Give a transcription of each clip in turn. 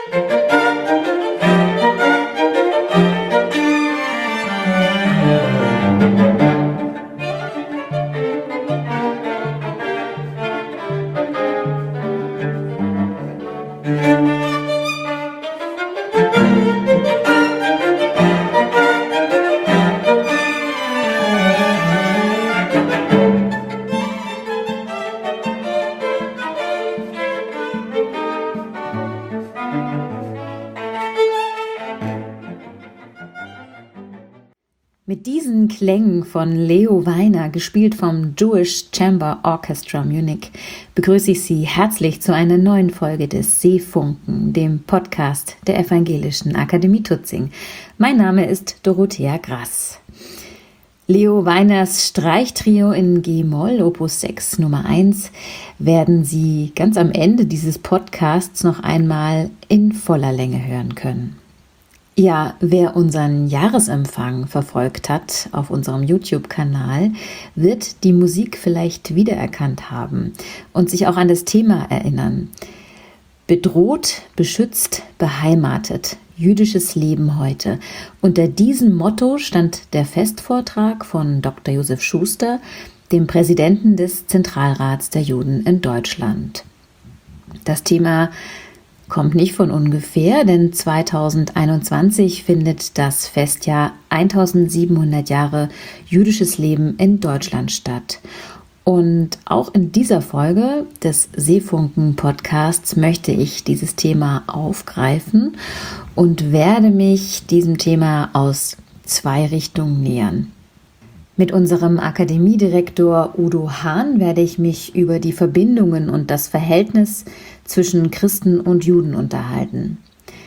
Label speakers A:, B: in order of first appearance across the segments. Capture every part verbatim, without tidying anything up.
A: Mit diesen Klängen von Leo Weiner, gespielt vom Jewish Chamber Orchestra Munich, begrüße ich Sie herzlich zu einer neuen Folge des Seefunken, dem Podcast der Evangelischen Akademie Tutzing. Mein Name ist Dorothea Grass. Leo Weiners Streichtrio in G-Moll, Opus sechs, Nummer eins, werden Sie ganz am Ende dieses Podcasts noch einmal in voller Länge hören können. Ja, wer unseren Jahresempfang verfolgt hat auf unserem YouTube-Kanal, wird die Musik vielleicht wiedererkannt haben und sich auch an das Thema erinnern. Bedroht, beschützt, beheimatet. Jüdisches Leben heute. Unter diesem Motto stand der Festvortrag von Doktor Josef Schuster, dem Präsidenten des Zentralrats der Juden in Deutschland. Das Thema kommt nicht von ungefähr, denn zweitausendeinundzwanzig findet das Festjahr eintausendsiebenhundert Jahre jüdisches Leben in Deutschland statt. Und auch in dieser Folge des Seefunken-Podcasts möchte ich dieses Thema aufgreifen und werde mich diesem Thema aus zwei Richtungen nähern. Mit unserem Akademiedirektor Udo Hahn werde ich mich über die Verbindungen und das Verhältnis zwischen Christen und Juden unterhalten.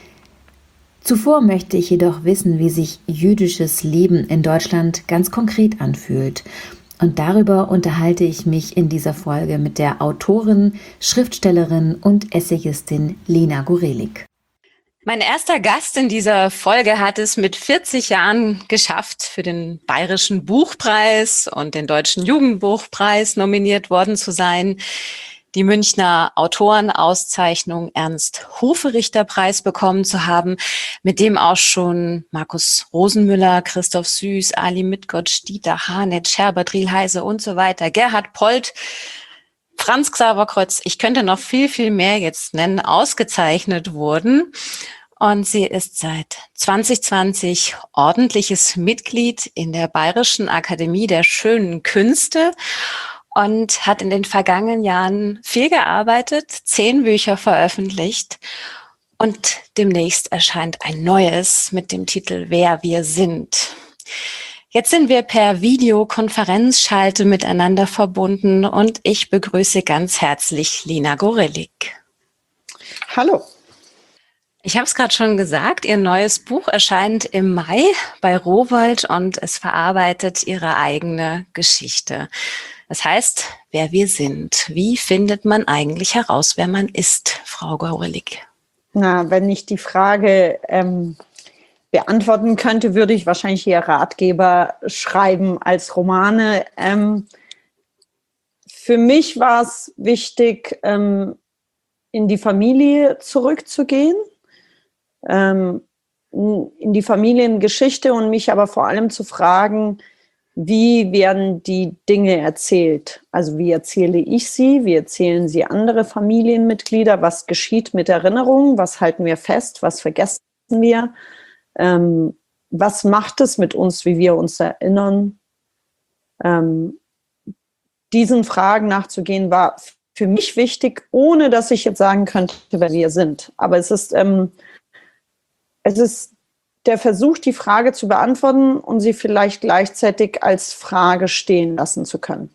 A: Zuvor möchte ich jedoch wissen, wie sich jüdisches Leben in Deutschland ganz konkret anfühlt. Und darüber unterhalte ich mich in dieser Folge mit der Autorin, Schriftstellerin und Essayistin Lena Gorelik.
B: Mein erster Gast in dieser Folge hat es mit vierzig Jahren geschafft, für den Bayerischen Buchpreis und den Deutschen Jugendbuchpreis nominiert worden zu sein, die Münchner Autorenauszeichnung Ernst-Hoferichter-Preis bekommen zu haben, mit dem auch schon Markus Rosenmüller, Christoph Süß, Ali Mitgott, Dieter Hanet, Herbert Rielheise und so weiter, Gerhard Polt, Franz Xaver Kreuz, ich könnte noch viel, viel mehr jetzt nennen, ausgezeichnet wurden. Und sie ist seit zwanzig zwanzig ordentliches Mitglied in der Bayerischen Akademie der Schönen Künste und hat in den vergangenen Jahren viel gearbeitet, zehn Bücher veröffentlicht und demnächst erscheint ein neues mit dem Titel Wer wir sind. Jetzt sind wir per Videokonferenzschalte miteinander verbunden und ich begrüße ganz herzlich Lena Gorelik.
C: Hallo.
B: Ich habe es gerade schon gesagt, Ihr neues Buch erscheint im Mai bei Rowohlt und es verarbeitet Ihre eigene Geschichte. Das heißt, wer wir sind. Wie findet man eigentlich heraus, wer man ist, Frau Gorelik?
C: Na, wenn ich die Frage ähm, beantworten könnte, würde ich wahrscheinlich eher Ratgeber schreiben als Romane. Ähm, für mich war es wichtig, ähm, in die Familie zurückzugehen, ähm, in die Familiengeschichte und mich aber vor allem zu fragen, wie werden die Dinge erzählt? Also wie erzähle ich sie? Wie erzählen sie andere Familienmitglieder? Was geschieht mit Erinnerungen? Was halten wir fest? Was vergessen wir? Ähm, was macht es mit uns, wie wir uns erinnern? Ähm, diesen Fragen nachzugehen war für mich wichtig, ohne dass ich jetzt sagen könnte, wer wir sind. Aber es ist, ähm, es ist der Versuch, die Frage zu beantworten und sie vielleicht gleichzeitig als Frage stehen lassen zu können.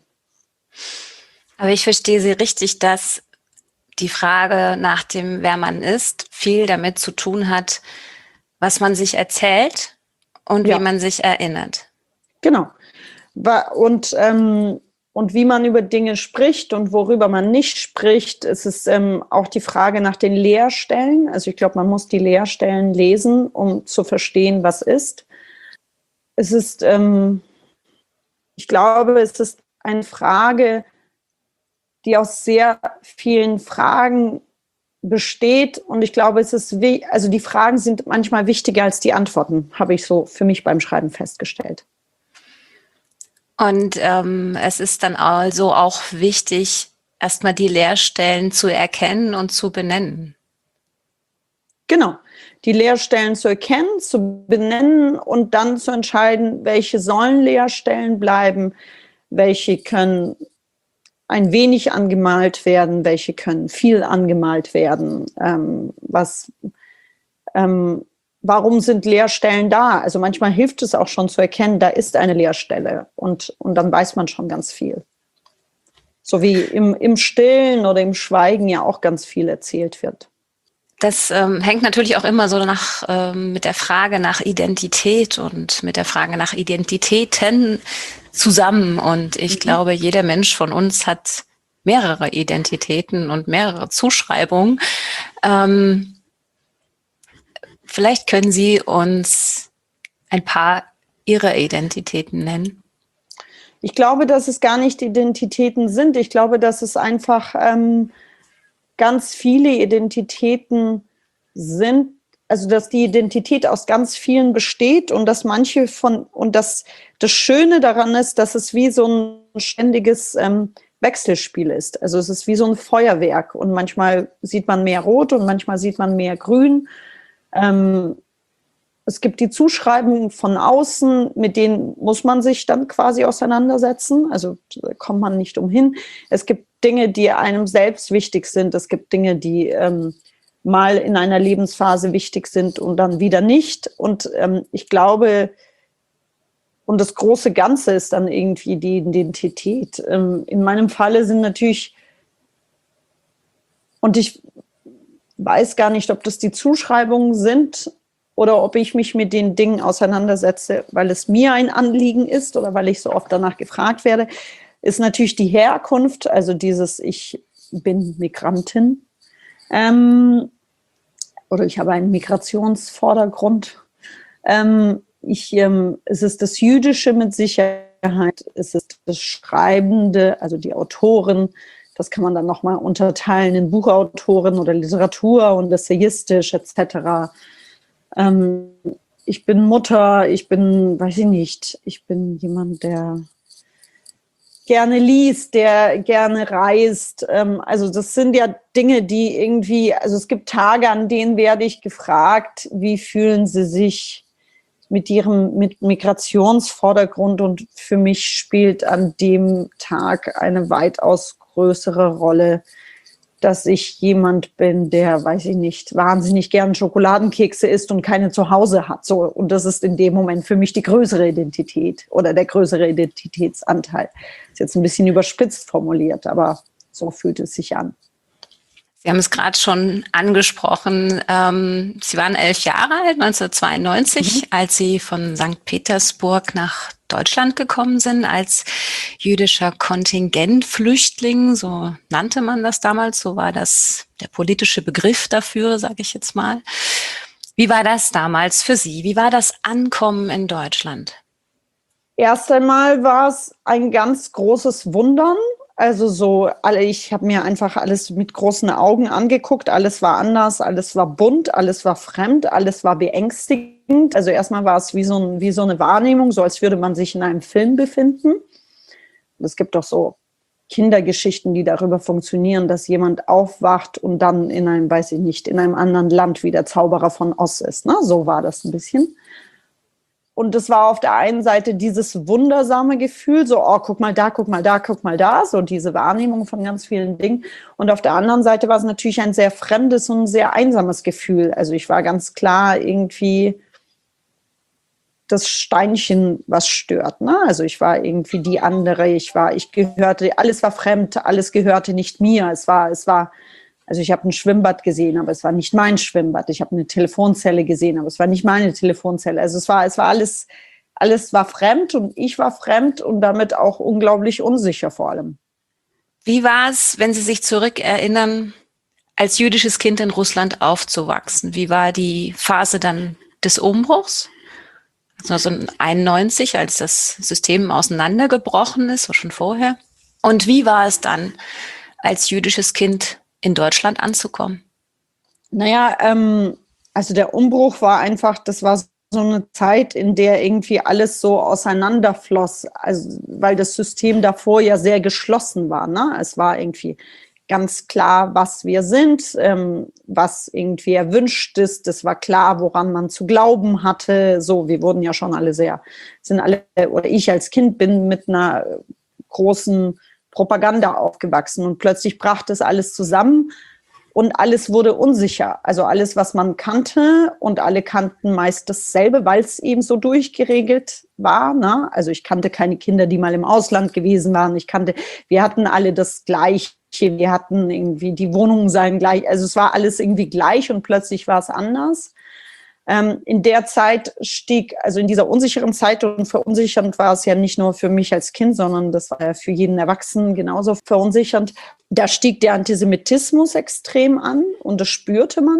B: Aber ich verstehe Sie richtig, dass die Frage nach dem, wer man ist, viel damit zu tun hat, was man sich erzählt und
C: Ja.
B: wie man sich erinnert.
C: Genau. Und, ähm, und wie man über Dinge spricht und worüber man nicht spricht, es ist ähm, auch die Frage nach den Leerstellen. Also ich glaube, man muss die Leerstellen lesen, um zu verstehen, was ist. Es ist, ähm, ich glaube, es ist eine Frage, die aus sehr vielen Fragen besteht. Und ich glaube, es ist, wie, also die Fragen sind manchmal wichtiger als die Antworten, habe ich so für mich beim Schreiben festgestellt.
B: Und ähm, es ist dann also auch wichtig, erstmal die Leerstellen zu erkennen und zu benennen.
C: Genau, die Leerstellen zu erkennen, zu benennen und dann zu entscheiden, welche sollen Leerstellen bleiben, welche können ein wenig angemalt werden, welche können viel angemalt werden, ähm, was, ähm, warum sind Leerstellen da? Also manchmal hilft es auch schon zu erkennen, da ist eine Leerstelle und, und dann weiß man schon ganz viel. So wie im, im Stillen oder im Schweigen ja auch ganz viel erzählt wird.
B: Das ähm, hängt natürlich auch immer so nach ähm, mit der Frage nach Identität und mit der Frage nach Identitäten zusammen. Und ich mhm. glaube, jeder Mensch von uns hat mehrere Identitäten und mehrere Zuschreibungen. Ähm, vielleicht können Sie uns ein paar Ihrer Identitäten nennen.
C: Ich glaube, dass es gar nicht Identitäten sind. Ich glaube, dass es einfach ähm, ganz viele Identitäten sind, also dass die Identität aus ganz vielen besteht und dass manche von, und dass das Schöne daran ist, dass es wie so ein ständiges ähm, Wechselspiel ist. Also es ist wie so ein Feuerwerk und manchmal sieht man mehr Rot und manchmal sieht man mehr Grün. Ähm, es gibt die Zuschreibungen von außen, mit denen muss man sich dann quasi auseinandersetzen. Also da kommt man nicht umhin. Es gibt Dinge, die einem selbst wichtig sind. Es gibt Dinge, die ähm, mal in einer Lebensphase wichtig sind und dann wieder nicht. Und ähm, ich glaube, und das große Ganze ist dann irgendwie die Identität. Ähm, in meinem Falle sind natürlich, und ich weiß gar nicht, ob das die Zuschreibungen sind oder ob ich mich mit den Dingen auseinandersetze, weil es mir ein Anliegen ist oder weil ich so oft danach gefragt werde, ist natürlich die Herkunft, also dieses ich bin Migrantin ähm, oder ich habe einen Migrationsvordergrund. Ähm, ich, ähm, es ist das Jüdische mit Sicherheit, es ist das Schreibende, also die Autorin, das kann man dann nochmal unterteilen in Buchautorin oder Literatur und essayistisch et cetera. Ähm, ich bin Mutter, ich bin, weiß ich nicht, ich bin jemand, der gerne liest, der gerne reist. Ähm, also das sind ja Dinge, die irgendwie, also es gibt Tage, an denen werde ich gefragt, wie fühlen Sie sich mit Ihrem mit Migrationsvordergrund, und für mich spielt an dem Tag eine weitaus größere Rolle, dass ich jemand bin, der, weiß ich nicht, wahnsinnig gern Schokoladenkekse isst und keine zu Hause hat. So, und das ist in dem Moment für mich die größere Identität oder der größere Identitätsanteil. Ist jetzt ein bisschen überspitzt formuliert, aber so fühlt es sich an.
B: Sie haben es gerade schon angesprochen. Ähm, Sie waren elf Jahre alt, neunzehnhundertzweiundneunzig, mhm. als Sie von Sankt Petersburg nach Deutschland gekommen sind, als jüdischer Kontingentflüchtling, so nannte man das damals, so war das der politische Begriff dafür, sage ich jetzt mal. Wie war das damals für Sie? Wie war das Ankommen in Deutschland?
C: Erst einmal war es ein ganz großes Wundern. Also so, alle, ich habe mir einfach alles mit großen Augen angeguckt. Alles war anders, alles war bunt, alles war fremd, alles war beängstigend. Also erstmal war es wie so, ein, wie so eine Wahrnehmung, so als würde man sich in einem Film befinden. Und es gibt doch so Kindergeschichten, die darüber funktionieren, dass jemand aufwacht und dann in einem, weiß ich nicht, in einem anderen Land wie der Zauberer von Oz ist. Ne? So war das ein bisschen. Und es war auf der einen Seite dieses wundersame Gefühl, so, oh, guck mal da, guck mal da, guck mal da, so diese Wahrnehmung von ganz vielen Dingen. Und auf der anderen Seite war es natürlich ein sehr fremdes und sehr einsames Gefühl. Also ich war ganz klar irgendwie das Steinchen, was stört. Ne? Also ich war irgendwie die andere, ich war, ich gehörte, alles war fremd, alles gehörte nicht mir. Es war, es war, also ich habe ein Schwimmbad gesehen, aber es war nicht mein Schwimmbad. Ich habe eine Telefonzelle gesehen, aber es war nicht meine Telefonzelle. Also es war, es war alles, alles war fremd und ich war fremd und damit auch unglaublich unsicher vor allem.
B: Wie war es, wenn Sie sich zurückerinnern, als jüdisches Kind in Russland aufzuwachsen? Wie war die Phase dann des Umbruchs? Also neunzehnhunderteinundneunzig, als das System auseinandergebrochen ist, oder schon vorher. Und wie war es dann, als jüdisches Kind in Deutschland anzukommen?
C: Naja, ähm, also der Umbruch war einfach, das war so eine Zeit, in der irgendwie alles so auseinanderfloss, also weil das System davor ja sehr geschlossen war. Ne? Es war irgendwie ganz klar, was wir sind, ähm, was irgendwie erwünscht ist. Es war klar, woran man zu glauben hatte. So, wir wurden ja schon alle sehr, sind alle, oder ich als Kind bin mit einer großen Propaganda aufgewachsen und plötzlich brach das alles zusammen. Und alles wurde unsicher. Also alles, was man kannte, und alle kannten meist dasselbe, weil es eben so durchgeregelt war. Ne? Also ich kannte keine Kinder, die mal im Ausland gewesen waren. Ich kannte, wir hatten alle das Gleiche. Wir hatten irgendwie, die Wohnungen seien gleich. Also es war alles irgendwie gleich und plötzlich war es anders. Ähm, in der Zeit stieg, also in dieser unsicheren Zeit, und verunsichernd war es ja nicht nur für mich als Kind, sondern das war ja für jeden Erwachsenen genauso verunsichernd. Da stieg der Antisemitismus extrem an und das spürte man.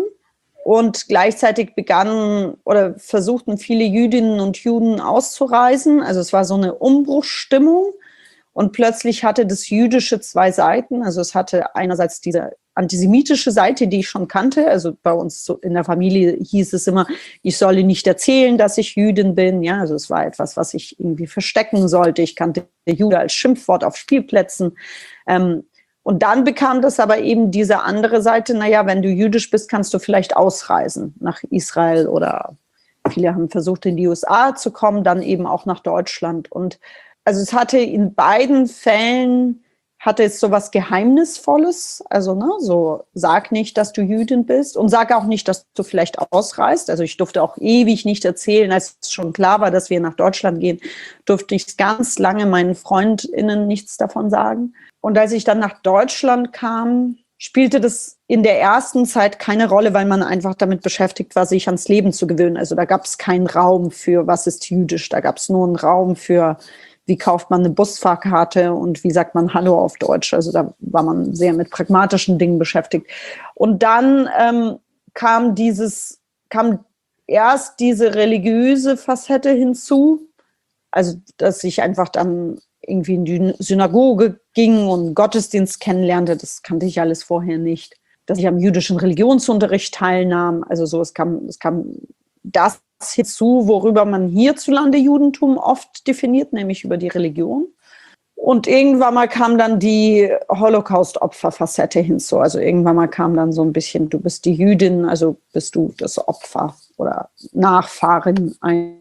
C: Und gleichzeitig begannen oder versuchten viele Jüdinnen und Juden auszureisen. Also es war so eine Umbruchsstimmung. Und plötzlich hatte das Jüdische zwei Seiten. Also es hatte einerseits diese antisemitische Seite, die ich schon kannte. Also bei uns in der Familie hieß es immer, ich solle nicht erzählen, dass ich Jüdin bin. Ja, also es war etwas, was ich irgendwie verstecken sollte. Ich kannte Jude als Schimpfwort auf Spielplätzen. Ähm, und dann bekam das aber eben diese andere Seite. Naja, wenn du jüdisch bist, kannst du vielleicht ausreisen nach Israel, oder viele haben versucht, in die U S A zu kommen, dann eben auch nach Deutschland. Und also es hatte in beiden Fällen, hatte es so was Geheimnisvolles. Also ne, so sag nicht, dass du Jüdin bist, und sag auch nicht, dass du vielleicht ausreist. Also ich durfte auch ewig nicht erzählen, als es schon klar war, dass wir nach Deutschland gehen, durfte ich ganz lange meinen FreundInnen nichts davon sagen. Und als ich dann nach Deutschland kam, spielte das in der ersten Zeit keine Rolle, weil man einfach damit beschäftigt war, sich ans Leben zu gewöhnen. Also da gab es keinen Raum für, was ist jüdisch. Da gab es nur einen Raum für, wie kauft man eine Busfahrkarte und wie sagt man Hallo auf Deutsch. Also da war man sehr mit pragmatischen Dingen beschäftigt. Und dann ähm, kam dieses, kam erst diese religiöse Facette hinzu. Also dass ich einfach dann irgendwie in die Synagoge ging und Gottesdienst kennenlernte. Das kannte ich alles vorher nicht. Dass ich am jüdischen Religionsunterricht teilnahm. Also so, es kam, es kam das hinzu, worüber man hierzulande Judentum oft definiert, nämlich über die Religion. Und irgendwann mal kam dann die Holocaust-Opfer-Facette hinzu. Also irgendwann mal kam dann so ein bisschen, du bist die Jüdin, also bist du das Opfer oder Nachfahrin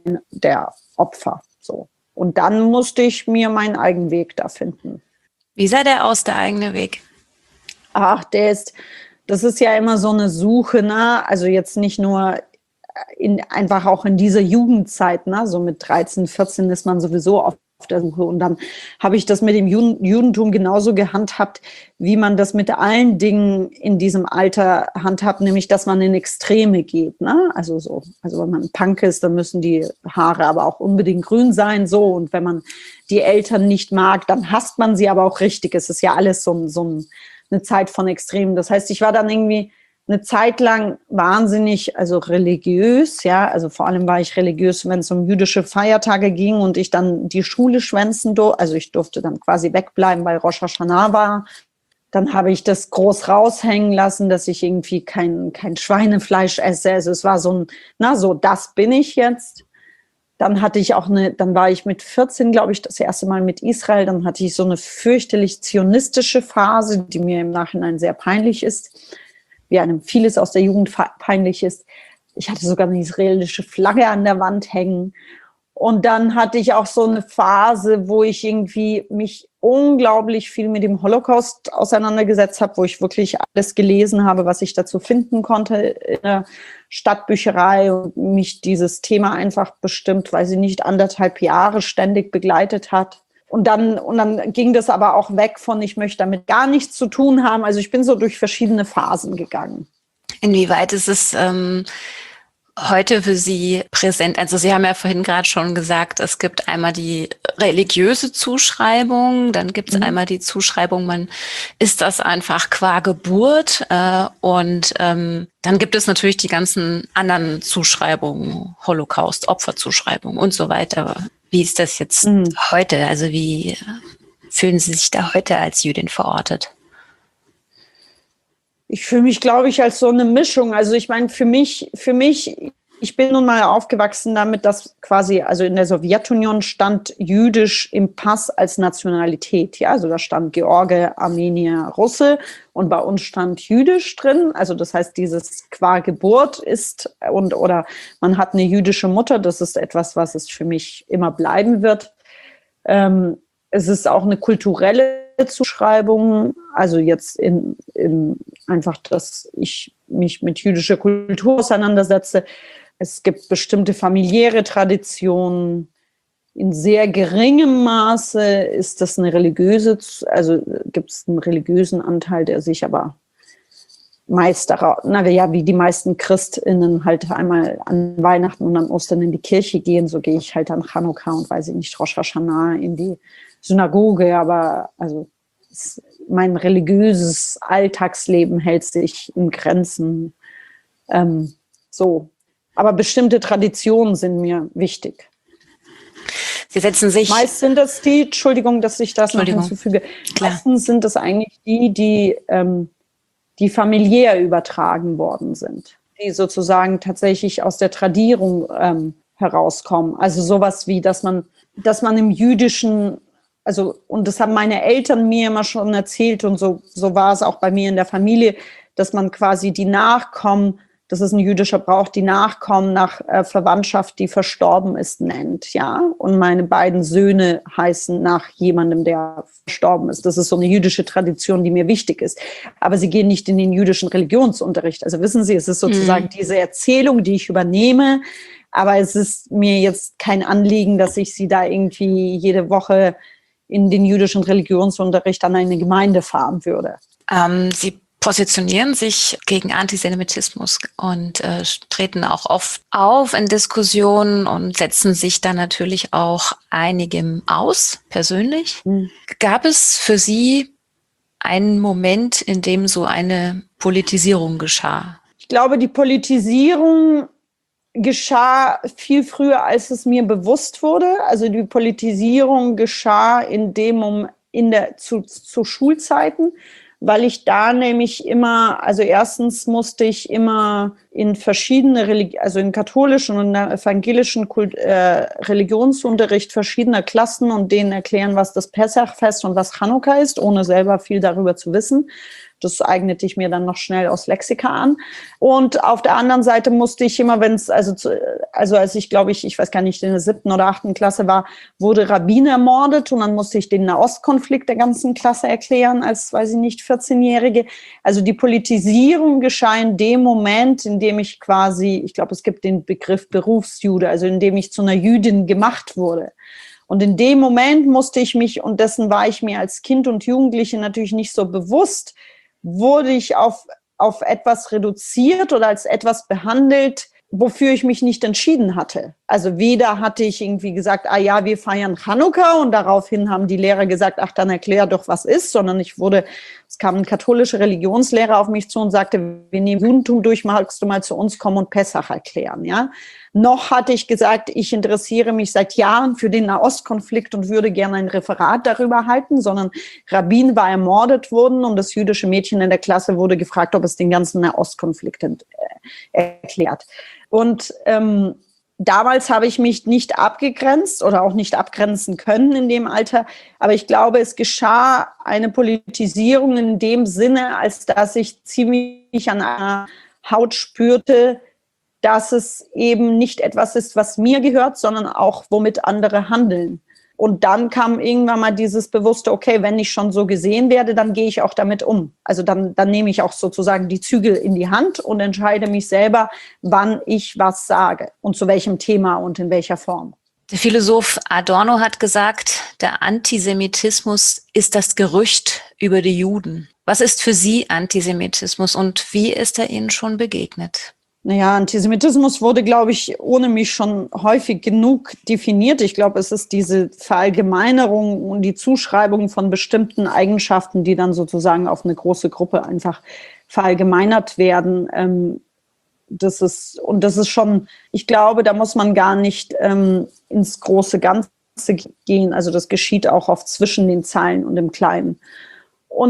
C: der Opfer. So. Und dann musste ich mir meinen eigenen Weg da finden.
B: Wie sah der aus, der eigene Weg?
C: Ach, der ist, das ist ja immer so eine Suche, ne? Also jetzt nicht nur in, einfach auch in dieser Jugendzeit, ne? So mit dreizehn, vierzehn ist man sowieso auf der Suche. Und dann habe ich das mit dem Juden, Judentum genauso gehandhabt, wie man das mit allen Dingen in diesem Alter handhabt, nämlich, dass man in Extreme geht, ne? Also so, also wenn man Punk ist, dann müssen die Haare aber auch unbedingt grün sein, so. Und wenn man die Eltern nicht mag, dann hasst man sie aber auch richtig. Es ist ja alles so, so eine Zeit von Extremen. Das heißt, ich war dann irgendwie eine Zeit lang wahnsinnig, also religiös, ja, also vor allem war ich religiös, wenn es um jüdische Feiertage ging und ich dann die Schule schwänzen durfte, also ich durfte dann quasi wegbleiben, weil Rosh Hashanah war. Dann habe ich das groß raushängen lassen, dass ich irgendwie kein, kein Schweinefleisch esse. Also es war so ein, na so, das bin ich jetzt. Dann hatte ich auch eine, dann war ich mit vierzehn, glaube ich, das erste Mal mit Israel. Dann hatte ich so eine fürchterlich zionistische Phase, die mir im Nachhinein sehr peinlich ist, wie einem vieles aus der Jugend peinlich ist. Ich hatte sogar eine israelische Flagge an der Wand hängen. Und dann hatte ich auch so eine Phase, wo ich irgendwie mich unglaublich viel mit dem Holocaust auseinandergesetzt habe, wo ich wirklich alles gelesen habe, was ich dazu finden konnte in der Stadtbücherei und mich dieses Thema einfach bestimmt, weil sie nicht anderthalb Jahre ständig begleitet hat. Und dann, und dann ging das aber auch weg von, ich möchte damit gar nichts zu tun haben. Also ich bin so durch verschiedene Phasen gegangen.
B: Inwieweit ist es ähm, heute für Sie präsent? Also Sie haben ja vorhin gerade schon gesagt, es gibt einmal die religiöse Zuschreibung, dann gibt es mhm. einmal die Zuschreibung, man ist das einfach qua Geburt. Äh, und ähm, dann gibt es natürlich die ganzen anderen Zuschreibungen, Holocaust, Opferzuschreibung und so weiter. Wie ist das jetzt mhm. heute? Also wie fühlen Sie sich da heute als Jüdin verortet?
C: Ich fühle mich, glaube ich, als so eine Mischung. Also ich meine, für mich, für mich, ich bin nun mal aufgewachsen damit, dass quasi, also in der Sowjetunion stand Jüdisch im Pass als Nationalität. Ja, also da stand George, Armenier, Russe und bei uns stand Jüdisch drin. Also das heißt, dieses qua Geburt ist und oder man hat eine jüdische Mutter. Das ist etwas, was es für mich immer bleiben wird. Ähm, es ist auch eine kulturelle Zuschreibung, also jetzt in, in einfach, dass ich mich mit jüdischer Kultur auseinandersetze. Es gibt bestimmte familiäre Traditionen. In sehr geringem Maße ist das eine religiöse, also gibt es einen religiösen Anteil, der sich aber meist darauf, na ja, wie die meisten ChristInnen halt einmal an Weihnachten und an Ostern in die Kirche gehen, so gehe ich halt an Chanukka und weiß ich nicht, Rosh Hashanah in die Synagoge, aber also es, mein religiöses Alltagsleben hält sich in Grenzen. Ähm, so. Aber bestimmte Traditionen sind mir wichtig.
B: Sie setzen sich...
C: Meist sind das die, Entschuldigung, dass ich das noch hinzufüge,
B: Klar.
C: Meistens sind das eigentlich die, die, ähm, die familiär übertragen worden sind, die sozusagen tatsächlich aus der Tradierung ähm, herauskommen. Also sowas wie, dass man, dass man im Jüdischen, also, und das haben meine Eltern mir immer schon erzählt und so, so war es auch bei mir in der Familie, dass man quasi die Nachkommen, das ist ein jüdischer Brauch, die Nachkommen nach äh, Verwandtschaft, die verstorben ist, nennt, ja. Und meine beiden Söhne heißen nach jemandem, der verstorben ist. Das ist so eine jüdische Tradition, die mir wichtig ist. Aber sie gehen nicht in den jüdischen Religionsunterricht. Also wissen Sie, es ist sozusagen mhm. diese Erzählung, die ich übernehme. Aber es ist mir jetzt kein Anliegen, dass ich sie da irgendwie jede Woche in den jüdischen Religionsunterricht an eine Gemeinde fahren würde.
B: Ähm, Sie positionieren sich gegen Antisemitismus und äh, treten auch oft auf in Diskussionen und setzen sich dann natürlich auch einigem aus, persönlich. Mhm. Gab es für Sie einen Moment, in dem so eine Politisierung geschah?
C: Ich glaube, die Politisierung geschah viel früher, als es mir bewusst wurde. Also die Politisierung geschah in dem um in der zu, zu Schulzeiten, weil ich da nämlich immer, also erstens musste ich immer in verschiedene Religi- also in katholischen und evangelischen Kult, äh, Religionsunterricht verschiedener Klassen und denen erklären, was das Pessachfest und was Chanukka ist, ohne selber viel darüber zu wissen. Das eignete ich mir dann noch schnell aus Lexika an. Und auf der anderen Seite musste ich immer, wenn es, also, also als ich, glaube ich, ich weiß gar nicht, in der siebten oder achten Klasse war, wurde Rabin ermordet und dann musste ich den Nahostkonflikt der ganzen Klasse erklären als, weiß ich nicht, vierzehnjährige. Also die Politisierung geschah in dem Moment, in dem ich quasi, ich glaube, es gibt den Begriff Berufsjude, also in dem ich zu einer Jüdin gemacht wurde. Und in dem Moment musste ich mich, und dessen war ich mir als Kind und Jugendliche natürlich nicht so bewusst, wurde ich auf, auf etwas reduziert oder als etwas behandelt, wofür ich mich nicht entschieden hatte. Also weder hatte ich irgendwie gesagt, ah ja, wir feiern Chanukka und daraufhin haben die Lehrer gesagt, ach, dann erklär doch, was ist, sondern ich wurde, es kam ein katholischer Religionslehrer auf mich zu und sagte, wir nehmen Judentum durch, magst du mal zu uns kommen und Pessach erklären, ja. Noch hatte ich gesagt, ich interessiere mich seit Jahren für den Nahostkonflikt und würde gerne ein Referat darüber halten, sondern Rabin war ermordet worden und das jüdische Mädchen in der Klasse wurde gefragt, ob es den ganzen Nahostkonflikt ent- äh, erklärt. Und ähm, damals habe ich mich nicht abgegrenzt oder auch nicht abgrenzen können in dem Alter, aber ich glaube, es geschah eine Politisierung in dem Sinne, als dass ich ziemlich an einer Haut spürte, dass es eben nicht etwas ist, was mir gehört, sondern auch, womit andere handeln. Und dann kam irgendwann mal dieses bewusste, okay, wenn ich schon so gesehen werde, dann gehe ich auch damit um. Also dann, dann nehme ich auch sozusagen die Zügel in die Hand und entscheide mich selber, wann ich was sage und zu welchem Thema und in welcher Form.
B: Der Philosoph Adorno hat gesagt, der Antisemitismus ist das Gerücht über die Juden. Was ist für Sie Antisemitismus und wie ist er Ihnen schon begegnet?
C: Naja, Antisemitismus wurde, glaube ich, ohne mich schon häufig genug definiert. Ich glaube, es ist diese Verallgemeinerung und die Zuschreibung von bestimmten Eigenschaften, die dann sozusagen auf eine große Gruppe einfach verallgemeinert werden. Ähm, das ist, und das ist schon, ich glaube, da muss man gar nicht ähm, ins große Ganze gehen. Also das geschieht auch oft zwischen den Zeilen und im Kleinen. Und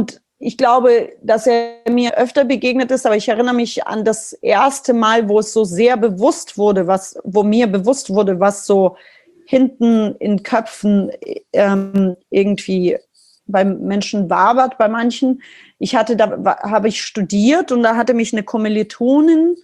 C: ich glaube, dass er mir öfter begegnet ist, aber ich erinnere mich an das erste Mal, wo es so sehr bewusst wurde, was, wo mir bewusst wurde, was so hinten in Köpfen ähm, irgendwie beim Menschen wabert, bei manchen. Ich hatte, da habe ich studiert und da hatte mich eine Kommilitonin,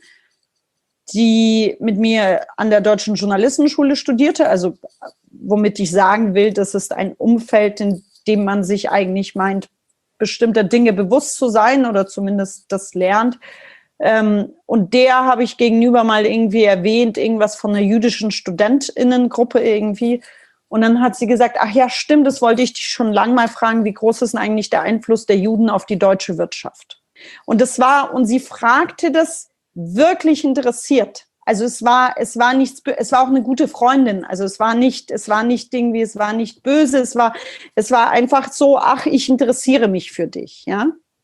C: die mit mir an der Deutschen Journalistenschule studierte, also womit ich sagen will, das ist ein Umfeld, in dem man sich eigentlich meint, bestimmter Dinge bewusst zu sein oder zumindest das lernt. Ähm, und der habe ich gegenüber mal irgendwie erwähnt, irgendwas von einer jüdischen StudentInnengruppe irgendwie. Und dann hat sie gesagt, ach ja, stimmt, das wollte ich dich schon lange mal fragen, wie groß ist denn eigentlich der Einfluss der Juden auf die deutsche Wirtschaft? Und das war, und sie fragte das wirklich interessiert. Also es war, es war nichts, es war auch eine gute Freundin. Also es war nicht, es war nicht irgendwie, es war nicht böse, es war, es war einfach so, ach, ich interessiere mich für dich, ja.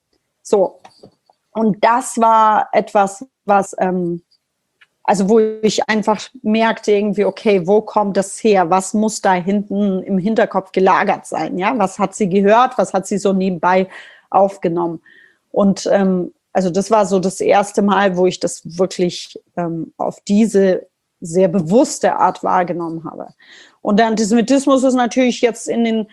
C: So. Und das war etwas, was, ähm, also wo ich einfach merkte irgendwie, okay, wo kommt das her? Was muss da hinten im Hinterkopf gelagert sein? Ja, was hat sie gehört? Was hat sie so nebenbei aufgenommen? Und ähm, also das war so das erste Mal, wo ich das wirklich ähm, auf diese sehr bewusste Art wahrgenommen habe. Und der Antisemitismus ist natürlich jetzt in den,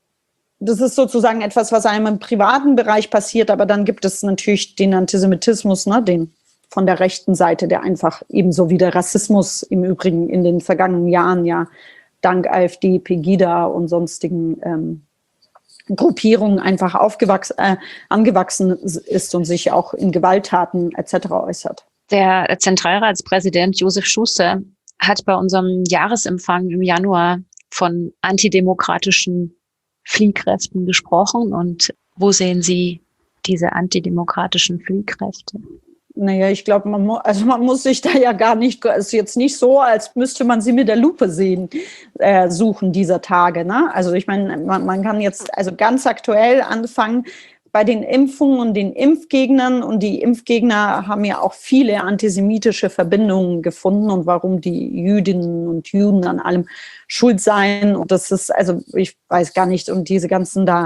C: das ist sozusagen etwas, was einem im privaten Bereich passiert, aber dann gibt es natürlich den Antisemitismus, ne, den von der rechten Seite, der einfach ebenso wie der Rassismus im Übrigen in den vergangenen Jahren ja dank AfD, Pegida und sonstigen ähm, Gruppierungen einfach aufgewachsen, äh, angewachsen ist und sich auch in Gewalttaten et cetera äußert.
D: Der Zentralratspräsident Josef Schuster hat bei unserem Jahresempfang im Januar von antidemokratischen Fliehkräften gesprochen. Und wo sehen Sie diese antidemokratischen Fliehkräfte?
C: Naja, ich glaube, man, mu also man muss sich da ja gar nicht, es ist jetzt nicht so, als müsste man sie mit der Lupe sehen, äh, suchen dieser Tage. Ne? Also ich meine, man, man kann jetzt also ganz aktuell anfangen bei den Impfungen und den Impfgegnern. Und die Impfgegner haben ja auch viele antisemitische Verbindungen gefunden und warum die Jüdinnen und Juden an allem schuld seien. Und das ist, also ich weiß gar nicht, und diese ganzen da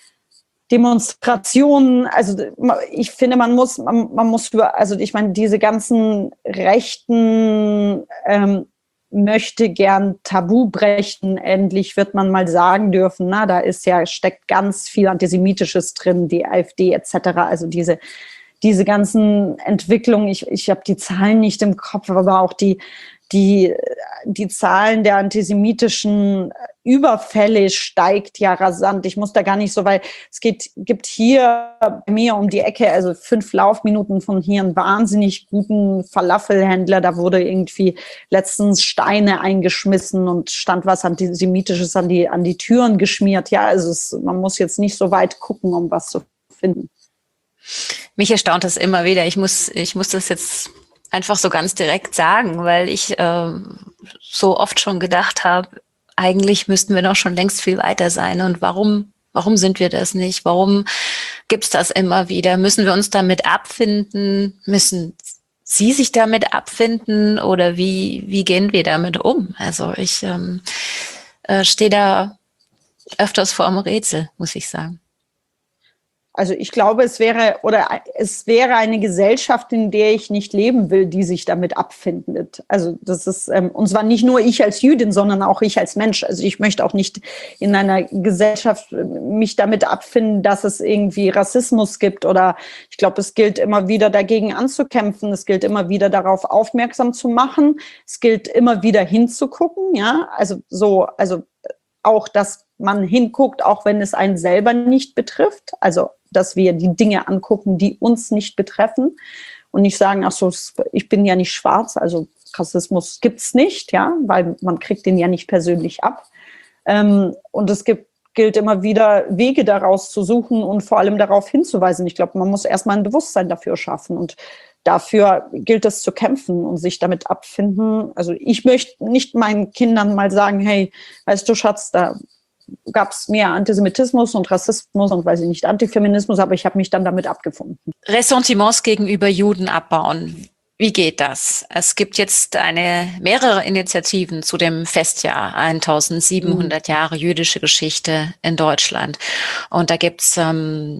C: Demonstrationen, also ich finde, man muss, man, man muss über, also ich meine, diese ganzen rechten ähm, möchte gern Tabu brechen, endlich wird man mal sagen dürfen, na, da ist ja, steckt ganz viel Antisemitisches drin, die AfD et cetera, also diese, diese ganzen Entwicklungen, ich, ich habe die Zahlen nicht im Kopf, aber auch die, die, die Zahlen der antisemitischen Überfälle steigt ja rasant. Ich muss da gar nicht so, weil es geht, gibt hier bei mir um die Ecke, also fünf Laufminuten von hier, einen wahnsinnig guten Falafelhändler. Da wurde irgendwie letztens Steine eingeschmissen und stand was Antisemitisches an die, an die Türen geschmiert. Ja, also es, man muss jetzt nicht so weit gucken, um was zu finden.
B: Mich erstaunt das immer wieder. Ich muss, ich muss das jetzt einfach so ganz direkt sagen, weil ich äh, so oft schon gedacht habe, eigentlich müssten wir doch schon längst viel weiter sein. Und warum, warum sind wir das nicht? Warum gibt's das immer wieder? Müssen wir uns damit abfinden? Müssen Sie sich damit abfinden? Oder wie, wie gehen wir damit um? Also ich ähm, äh, stehe da öfters vor einem Rätsel, muss ich sagen.
C: Also ich glaube, es wäre oder es wäre eine Gesellschaft, in der ich nicht leben will, die sich damit abfindet. Also das ist ähm, und zwar nicht nur ich als Jüdin, sondern auch ich als Mensch. Also ich möchte auch nicht in einer Gesellschaft mich damit abfinden, dass es irgendwie Rassismus gibt oder ich glaube, es gilt immer wieder dagegen anzukämpfen. Es gilt immer wieder darauf aufmerksam zu machen. Es gilt immer wieder hinzugucken. Ja, also so also auch, dass man hinguckt, auch wenn es einen selber nicht betrifft. Also dass wir die Dinge angucken, die uns nicht betreffen und nicht sagen, ach so, ich bin ja nicht schwarz, also Rassismus gibt's nicht, ja, weil man kriegt den ja nicht persönlich ab. Ähm, und es gibt, gilt immer wieder Wege daraus zu suchen und vor allem darauf hinzuweisen. Ich glaube, man muss erstmal ein Bewusstsein dafür schaffen und dafür gilt es zu kämpfen und sich damit abfinden. Also ich möchte nicht meinen Kindern mal sagen, hey, weißt du, Schatz, da gab es mehr Antisemitismus und Rassismus und weiß ich nicht, Antifeminismus, aber ich habe mich dann damit abgefunden.
B: Ressentiments gegenüber Juden abbauen. Wie geht das? Es gibt jetzt eine mehrere Initiativen zu dem Festjahr eintausendsiebenhundert Jahre jüdische Geschichte in Deutschland. Und da gibt's ähm,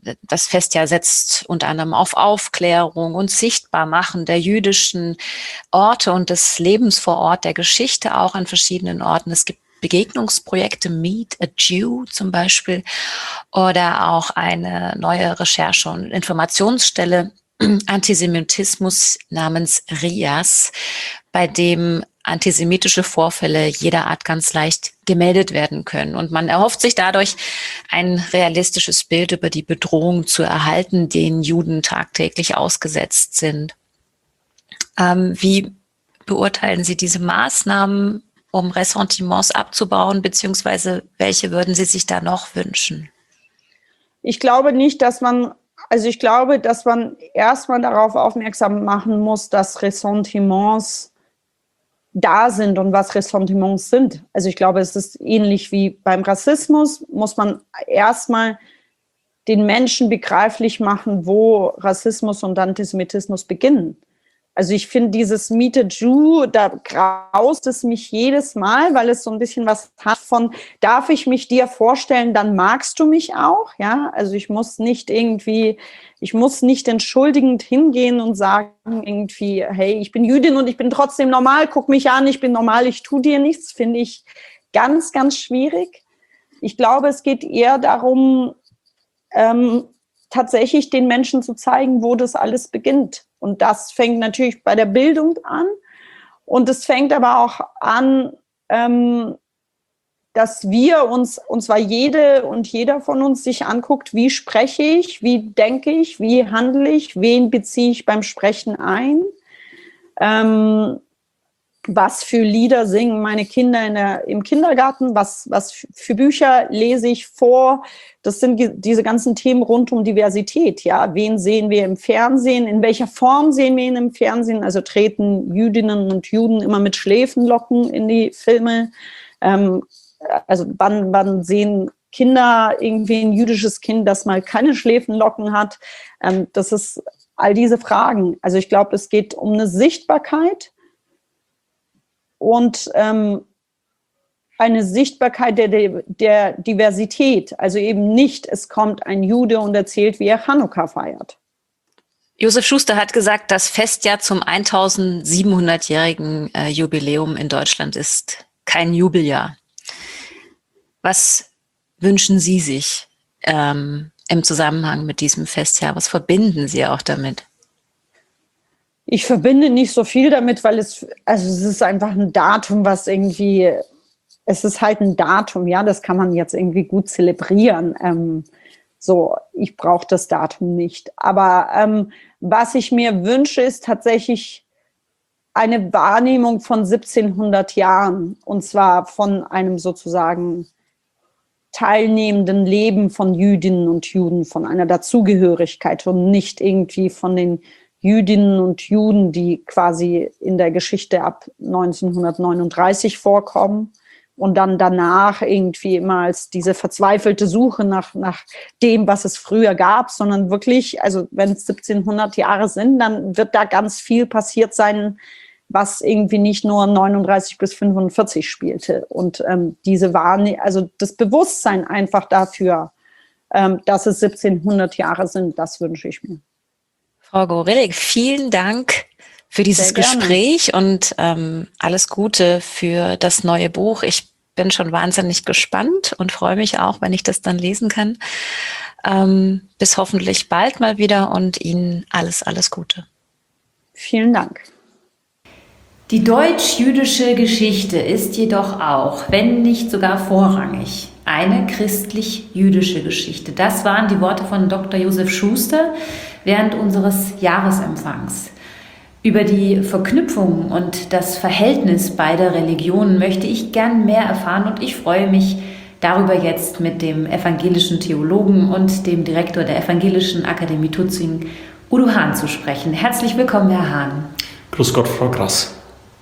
B: das Festjahr setzt unter anderem auf Aufklärung und Sichtbarmachen der jüdischen Orte und des Lebens vor Ort, der Geschichte auch an verschiedenen Orten. Es gibt Begegnungsprojekte, Meet a Jew zum Beispiel, oder auch eine neue Recherche- und Informationsstelle Antisemitismus namens R I A S, bei dem antisemitische Vorfälle jeder Art ganz leicht gemeldet werden können. Und man erhofft sich dadurch, ein realistisches Bild über die Bedrohung zu erhalten, denen Juden tagtäglich ausgesetzt sind. Ähm, wie beurteilen Sie diese Maßnahmen, um Ressentiments abzubauen, beziehungsweise welche würden Sie sich da noch wünschen?
C: Ich glaube nicht, dass man, also ich glaube, dass man erstmal darauf aufmerksam machen muss, dass Ressentiments da sind und was Ressentiments sind. Also ich glaube, es ist ähnlich wie beim Rassismus, muss man erstmal den Menschen begreiflich machen, wo Rassismus und Antisemitismus beginnen. Also ich finde dieses Meet a Jew, da graust es mich jedes Mal, weil es so ein bisschen was hat von, darf ich mich dir vorstellen, dann magst du mich auch, ja? Also ich muss nicht irgendwie, ich muss nicht entschuldigend hingehen und sagen irgendwie, hey, ich bin Jüdin und ich bin trotzdem normal, guck mich an, ich bin normal, ich tue dir nichts, finde ich ganz, ganz schwierig. Ich glaube, es geht eher darum, ähm, tatsächlich den Menschen zu zeigen, wo das alles beginnt. Und das fängt natürlich bei der Bildung an. Und es fängt aber auch an, ähm, dass wir uns, und zwar jede und jeder von uns sich anguckt, wie spreche ich, wie denke ich, wie handle ich, wen beziehe ich beim Sprechen ein, ähm, was für Lieder singen meine Kinder in der, im Kindergarten, was, was für Bücher lese ich vor. Das sind diese ganzen Themen rund um Diversität. Ja, wen sehen wir im Fernsehen? In welcher Form sehen wir ihn im Fernsehen? Also treten Jüdinnen und Juden immer mit Schläfenlocken in die Filme? Ähm, also wann, wann sehen Kinder irgendwie ein jüdisches Kind, das mal keine Schläfenlocken hat? Ähm, das ist all diese Fragen. Also ich glaube, es geht um eine Sichtbarkeit und ähm, eine Sichtbarkeit der, der, der Diversität. Also eben nicht, es kommt ein Jude und erzählt, wie er Chanukka feiert.
B: Josef Schuster hat gesagt, das Festjahr zum eintausendsiebenhundertjährigen äh, Jubiläum in Deutschland ist kein Jubeljahr. Was wünschen Sie sich ähm, im Zusammenhang mit diesem Festjahr? Was verbinden Sie auch damit?
C: Ich verbinde nicht so viel damit, weil es, also es ist einfach ein Datum, was irgendwie, es ist halt ein Datum, ja, das kann man jetzt irgendwie gut zelebrieren. Ähm, so, ich brauche das Datum nicht. Aber ähm, was ich mir wünsche, ist tatsächlich eine Wahrnehmung von siebzehnhundert Jahren, und zwar von einem sozusagen teilnehmenden Leben von Jüdinnen und Juden, von einer Dazugehörigkeit und nicht irgendwie von den Jüdinnen und Juden, die quasi in der Geschichte ab neunzehnhundertneununddreißig vorkommen und dann danach irgendwie immer als diese verzweifelte Suche nach, nach dem, was es früher gab, sondern wirklich, also wenn es siebzehnhundert Jahre sind, dann wird da ganz viel passiert sein, was irgendwie nicht nur neununddreißig bis fünfundvierzig spielte. Und ähm, diese Wahrne- also das Bewusstsein einfach dafür, ähm, dass es siebzehnhundert Jahre sind, das wünsche ich mir.
B: Frau Gorelik, vielen Dank für dieses Gespräch und ähm, alles Gute für das neue Buch. Ich bin schon wahnsinnig gespannt und freue mich auch, wenn ich das dann lesen kann. Ähm, bis hoffentlich bald mal wieder und Ihnen alles, alles Gute.
C: Vielen Dank.
A: Die deutsch-jüdische Geschichte ist jedoch auch, wenn nicht sogar vorrangig, eine christlich-jüdische Geschichte. Das waren die Worte von Doktor Josef Schuster während unseres Jahresempfangs. Über die Verknüpfung und das Verhältnis beider Religionen möchte ich gern mehr erfahren und ich freue mich darüber jetzt mit dem evangelischen Theologen und dem Direktor der Evangelischen Akademie Tutzing, Udo Hahn, zu sprechen. Herzlich willkommen, Herr Hahn.
E: Grüß Gott, Frau Grass.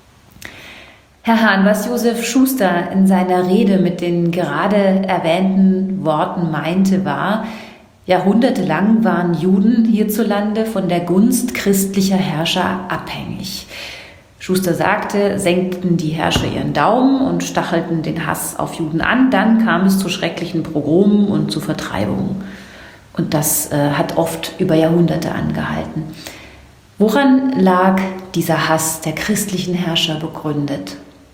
A: Herr Hahn, was Josef Schuster in seiner Rede mit den gerade erwähnten Worten meinte, war: Jahrhundertelang waren Juden hierzulande von der Gunst christlicher Herrscher abhängig. Schuster sagte, senkten die Herrscher ihren Daumen und stachelten den Hass auf Juden an, dann kam es zu schrecklichen Pogromen und zu Vertreibungen. Und das äh, hat oft über Jahrhunderte angehalten. Woran lag dieser Hass der christlichen Herrscher begründet?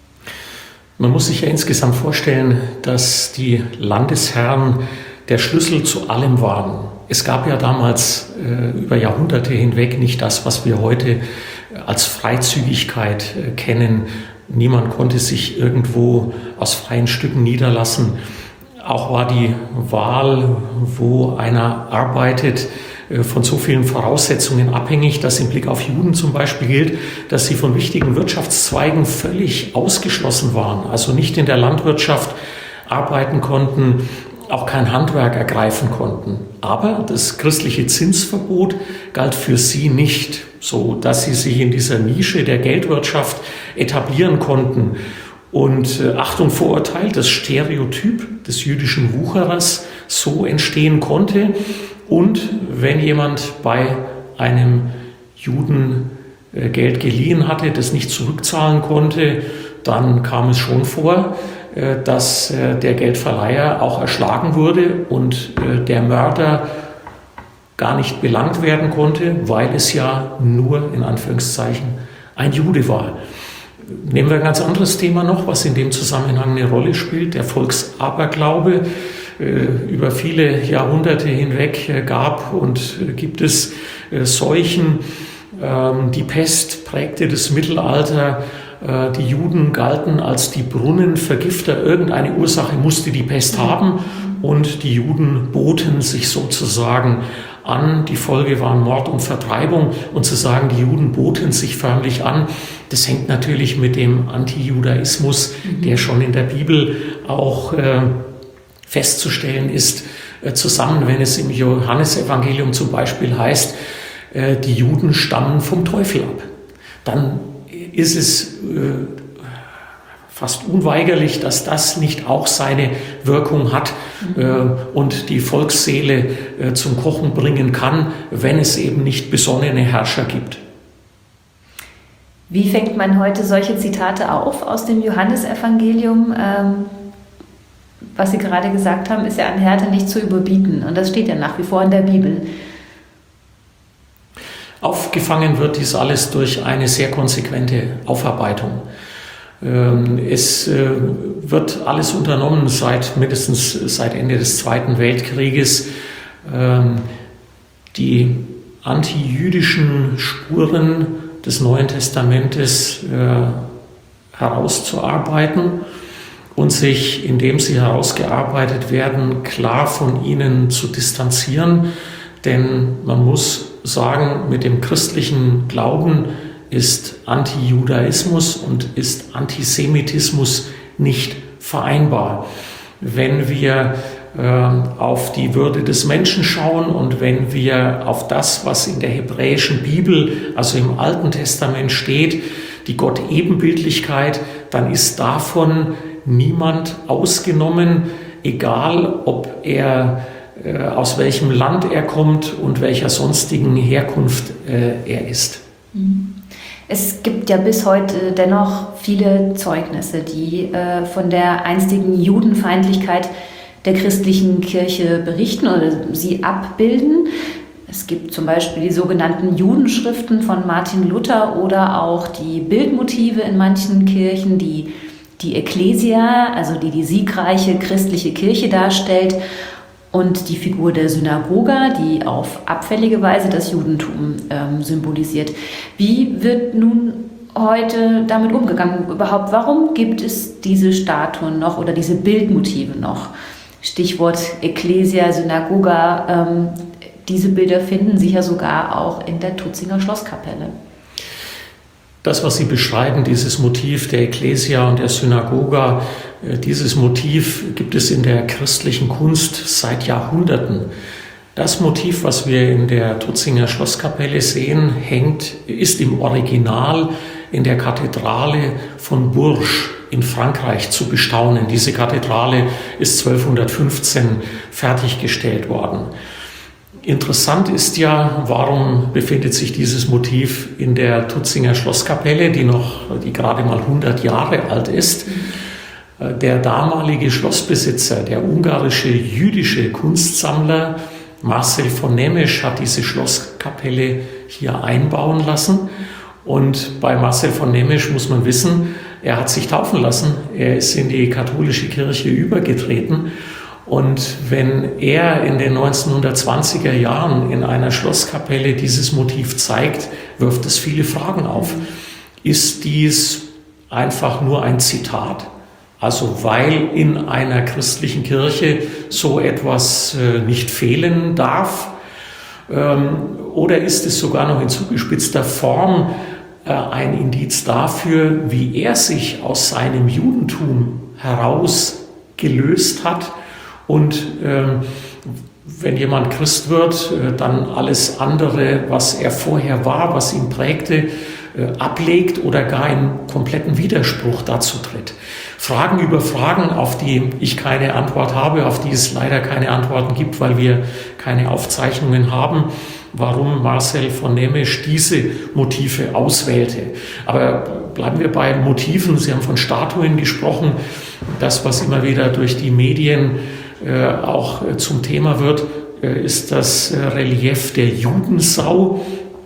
E: Man muss sich ja insgesamt vorstellen, dass die Landesherren der Schlüssel zu allem waren. Es gab ja damals äh, über Jahrhunderte hinweg nicht das, was wir heute als Freizügigkeit äh, kennen. Niemand konnte sich irgendwo aus freien Stücken niederlassen. Auch war die Wahl, wo einer arbeitet, von so vielen Voraussetzungen abhängig, dass im Blick auf Juden zum Beispiel gilt, dass sie von wichtigen Wirtschaftszweigen völlig ausgeschlossen waren, also nicht in der Landwirtschaft arbeiten konnten, auch kein Handwerk ergreifen konnten. Aber das christliche Zinsverbot galt für sie nicht, so dass sie sich in dieser Nische der Geldwirtschaft etablieren konnten. Und äh, Achtung, Vorurteil, das Stereotyp des jüdischen Wucherers so entstehen konnte. Und wenn jemand bei einem Juden äh, Geld geliehen hatte, das nicht zurückzahlen konnte, dann kam es schon vor, äh, dass äh, der Geldverleiher auch erschlagen wurde und äh, der Mörder gar nicht belangt werden konnte, weil es ja nur in Anführungszeichen ein Jude war. Nehmen wir ein ganz anderes Thema noch, was in dem Zusammenhang eine Rolle spielt, der Volksaberglaube. Über viele Jahrhunderte hinweg gab und gibt es Seuchen. Die Pest prägte das Mittelalter. Die Juden galten als die Brunnenvergifter. Irgendeine Ursache musste die Pest haben und die Juden boten sich sozusagen an. Die Folge waren Mord und Vertreibung. Und zu sagen, die Juden boten sich förmlich an, das hängt natürlich mit dem Antijudaismus, der schon in der Bibel auch äh, festzustellen ist, äh, zusammen, wenn es im Johannesevangelium zum Beispiel heißt, äh, die Juden stammen vom Teufel ab. Dann ist es äh, fast unweigerlich, dass das nicht auch seine Wirkung hat äh, und die Volksseele äh, zum Kochen bringen kann, wenn es eben nicht besonnene Herrscher gibt.
A: Wie fängt man heute solche Zitate auf aus dem Johannesevangelium? Ähm, was Sie gerade gesagt haben, ist ja an Härte nicht zu überbieten. Und das steht ja nach wie vor in der Bibel.
E: Aufgefangen wird dies alles durch eine sehr konsequente Aufarbeitung. Es wird alles unternommen seit mindestens seit Ende des Zweiten Weltkrieges, die antijüdischen Spuren des Neuen Testamentes herauszuarbeiten und sich, indem sie herausgearbeitet werden, klar von ihnen zu distanzieren. Denn man muss sagen, mit dem christlichen Glauben ist Antijudaismus und ist Antisemitismus nicht vereinbar. Wenn wir äh, auf die Würde des Menschen schauen und wenn wir auf das, was in der hebräischen Bibel, also im Alten Testament steht, die Gott-Ebenbildlichkeit, dann ist davon niemand ausgenommen, egal ob er äh, aus welchem Land er kommt und welcher sonstigen Herkunft äh, er ist.
A: Es gibt ja bis heute dennoch viele Zeugnisse, die äh, von der einstigen Judenfeindlichkeit der christlichen Kirche berichten oder sie abbilden. Es gibt zum Beispiel die sogenannten Judenschriften von Martin Luther oder auch die Bildmotive in manchen Kirchen, die die Ekklesia, also die die siegreiche christliche Kirche darstellt, und die Figur der Synagoga, die auf abfällige Weise das Judentum ähm, symbolisiert. Wie wird nun heute damit umgegangen? Überhaupt, warum gibt es diese Statuen noch oder diese Bildmotive noch? Stichwort Ekklesia, Synagoga. Ähm, diese Bilder finden sich ja sogar auch in der Tutzinger Schlosskapelle.
E: Das, was Sie beschreiben, dieses Motiv der Ekklesia und der Synagoga, dieses Motiv gibt es in der christlichen Kunst seit Jahrhunderten. Das Motiv, was wir in der Tutzinger Schlosskapelle sehen, hängt, ist im Original in der Kathedrale von Bourges in Frankreich zu bestaunen. Diese Kathedrale ist zwölfhundertfünfzehn fertiggestellt worden. Interessant ist ja, warum befindet sich dieses Motiv in der Tutzinger Schlosskapelle, die noch, die gerade mal hundert Jahre alt ist. Der damalige Schlossbesitzer, der ungarische jüdische Kunstsammler Marcel von Nemesch hat diese Schlosskapelle hier einbauen lassen. Und bei Marcel von Nemesch muss man wissen, er hat sich taufen lassen. Er ist in die katholische Kirche übergetreten. Und wenn er in den neunzehnhundertzwanziger Jahren in einer Schlosskapelle dieses Motiv zeigt, wirft es viele Fragen auf. Ist dies einfach nur ein Zitat? Also weil in einer christlichen Kirche so etwas äh, nicht fehlen darf? Ähm, oder ist es sogar noch in zugespitzter Form äh, ein Indiz dafür, wie er sich aus seinem Judentum herausgelöst hat und ähm, wenn jemand Christ wird, äh, dann alles andere, was er vorher war, was ihn prägte, äh, ablegt oder gar in kompletten Widerspruch dazu tritt. Fragen über Fragen, auf die ich keine Antwort habe, auf die es leider keine Antworten gibt, weil wir keine Aufzeichnungen haben, warum Marcel von Nemesch diese Motive auswählte. Aber bleiben wir bei Motiven. Sie haben von Statuen gesprochen. Das, was immer wieder durch die Medien äh, auch äh, zum Thema wird, äh, ist das äh, Relief der Judensau.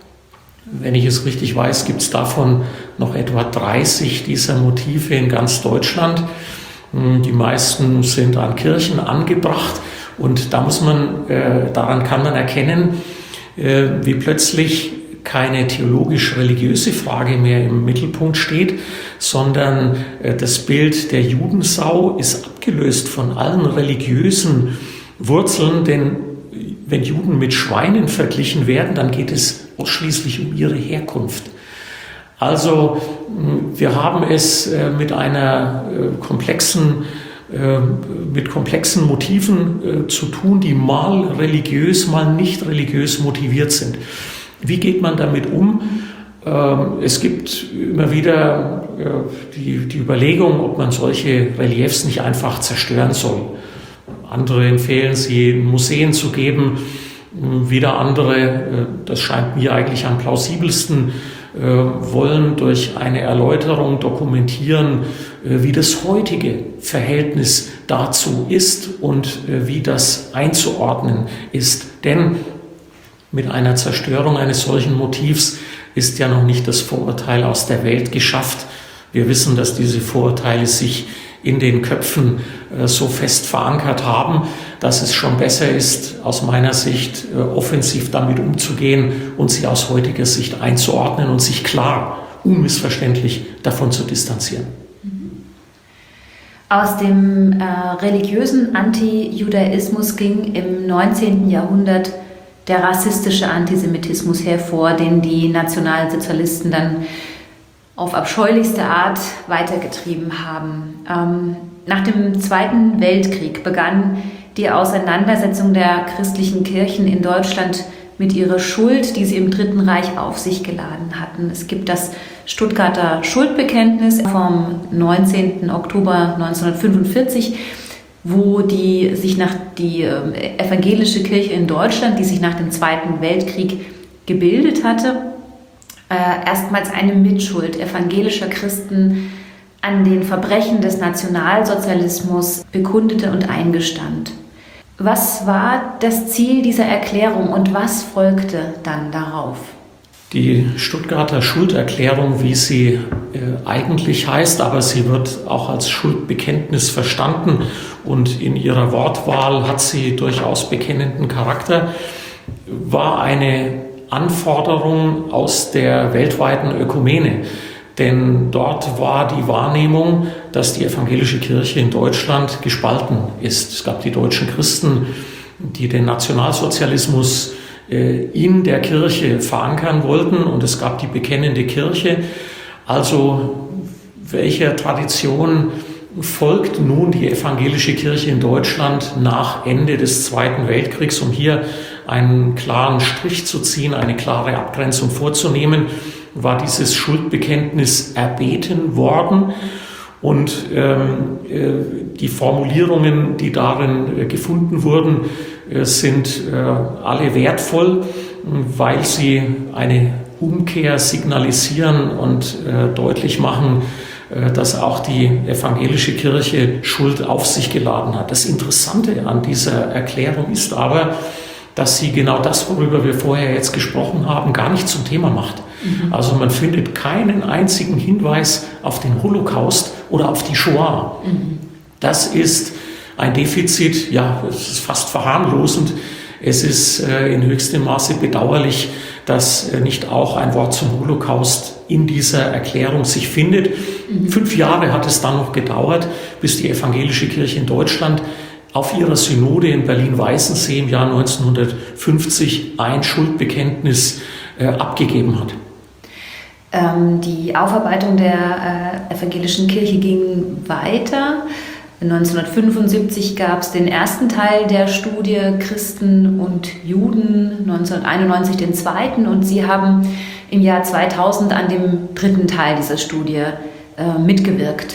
E: Wenn ich es richtig weiß, gibt es davon noch etwa dreißig dieser Motive in ganz Deutschland. Die meisten sind an Kirchen angebracht und da muss man, äh, daran kann man erkennen, äh, wie plötzlich keine theologisch-religiöse Frage mehr im Mittelpunkt steht, sondern äh, das Bild der Judensau ist abgelöst von allen religiösen Wurzeln, denn wenn Juden mit Schweinen verglichen werden, dann geht es ausschließlich um ihre Herkunft. Also wir haben es mit einer komplexen, mit komplexen Motiven zu tun, die mal religiös, mal nicht religiös motiviert sind. Wie geht man damit um? Es gibt immer wieder die, die Überlegung, ob man solche Reliefs nicht einfach zerstören soll. Andere empfehlen, sie in Museen zu geben. Wieder andere, das scheint mir eigentlich am plausibelsten, wollen durch eine Erläuterung dokumentieren, wie das heutige Verhältnis dazu ist und wie das einzuordnen ist. Denn mit einer Zerstörung eines solchen Motivs ist ja noch nicht das Vorurteil aus der Welt geschafft. Wir wissen, dass diese Vorurteile sich in den Köpfen äh, so fest verankert haben, dass es schon besser ist, aus meiner Sicht äh, offensiv damit umzugehen und sie aus heutiger Sicht einzuordnen und sich klar, unmissverständlich davon zu distanzieren.
A: Aus dem äh, religiösen Antijudaismus ging im neunzehnten Jahrhundert der rassistische Antisemitismus hervor, den die Nationalsozialisten dann auf abscheulichste Art weitergetrieben haben. Ähm, nach dem Zweiten Weltkrieg begann die Auseinandersetzung der christlichen Kirchen in Deutschland mit ihrer Schuld, die sie im Dritten Reich auf sich geladen hatten. Es gibt das Stuttgarter Schuldbekenntnis vom neunzehnten Oktober neunzehnhundertfünfundvierzig, wo die sich nach die äh, evangelische Kirche in Deutschland, die sich nach dem Zweiten Weltkrieg gebildet hatte, Äh, erstmals eine Mitschuld evangelischer Christen an den Verbrechen des Nationalsozialismus bekundete und eingestand. Was war das Ziel dieser Erklärung und was folgte dann darauf?
E: Die Stuttgarter Schulderklärung, wie sie äh, eigentlich heißt, aber sie wird auch als Schuldbekenntnis verstanden und in ihrer Wortwahl hat sie durchaus bekennenden Charakter, war eine Anforderung aus der weltweiten Ökumene. Denn dort war die Wahrnehmung, dass die evangelische Kirche in Deutschland gespalten ist. Es gab die deutschen Christen, die den Nationalsozialismus äh, in der Kirche verankern wollten, und es gab die bekennende Kirche. Also welcher Tradition folgt nun die evangelische Kirche in Deutschland nach Ende des Zweiten Weltkriegs, um hier einen klaren Strich zu ziehen, eine klare Abgrenzung vorzunehmen, war dieses Schuldbekenntnis erbeten worden. Und ähm, äh, die Formulierungen, die darin äh, gefunden wurden, äh, sind äh, alle wertvoll, weil sie eine Umkehr signalisieren und äh, deutlich machen, dass auch die evangelische Kirche Schuld auf sich geladen hat. Das Interessante an dieser Erklärung ist aber, dass sie genau das, worüber wir vorher jetzt gesprochen haben, gar nicht zum Thema macht. Mhm. Also man findet keinen einzigen Hinweis auf den Holocaust oder auf die Shoah. Mhm. Das ist ein Defizit, ja, es ist fast verharmlosend. Es ist äh, in höchstem Maße bedauerlich, dass äh, nicht auch ein Wort zum Holocaust in dieser Erklärung sich findet. Mhm. Fünf Jahre hat es dann noch gedauert, bis die evangelische Kirche in Deutschland auf ihrer Synode in Berlin-Weißensee im Jahr neunzehnhundertfünfzig ein Schuldbekenntnis äh, abgegeben hat.
A: Ähm, die Aufarbeitung der äh, evangelischen Kirche ging weiter. neunzehnhundertfünfundsiebzig gab es den ersten Teil der Studie Christen und Juden, neunzehnhunderteinundneunzig den zweiten und Sie haben im Jahr zweitausend an dem dritten Teil dieser Studie äh, mitgewirkt.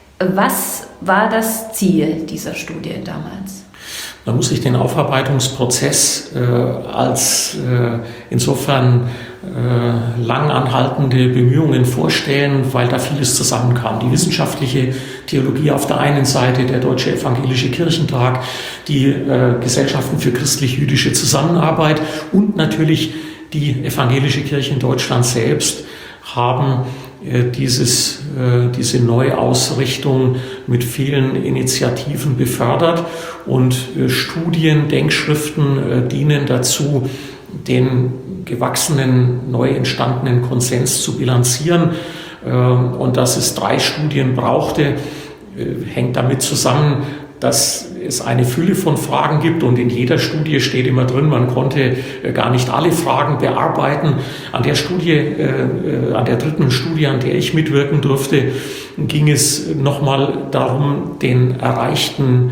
A: Was war das Ziel dieser Studie damals?
E: Man muss sich den Aufarbeitungsprozess äh, als äh, insofern äh, lang anhaltende Bemühungen vorstellen, weil da vieles zusammenkam. Die wissenschaftliche Theologie auf der einen Seite, der Deutsche Evangelische Kirchentag, die äh, Gesellschaften für christlich-jüdische Zusammenarbeit und natürlich die evangelische Kirche in Deutschland selbst haben äh, dieses, äh, diese Neuausrichtung mit vielen Initiativen befördert und äh, Studien, Denkschriften äh, dienen dazu, den gewachsenen, neu entstandenen Konsens zu bilanzieren. Äh, und dass es drei Studien brauchte, äh, hängt damit zusammen, dass es eine Fülle von Fragen gibt und in jeder Studie steht immer drin, man konnte gar nicht alle Fragen bearbeiten. An der Studie, äh, an der dritten Studie, an der ich mitwirken durfte, ging es nochmal darum, den erreichten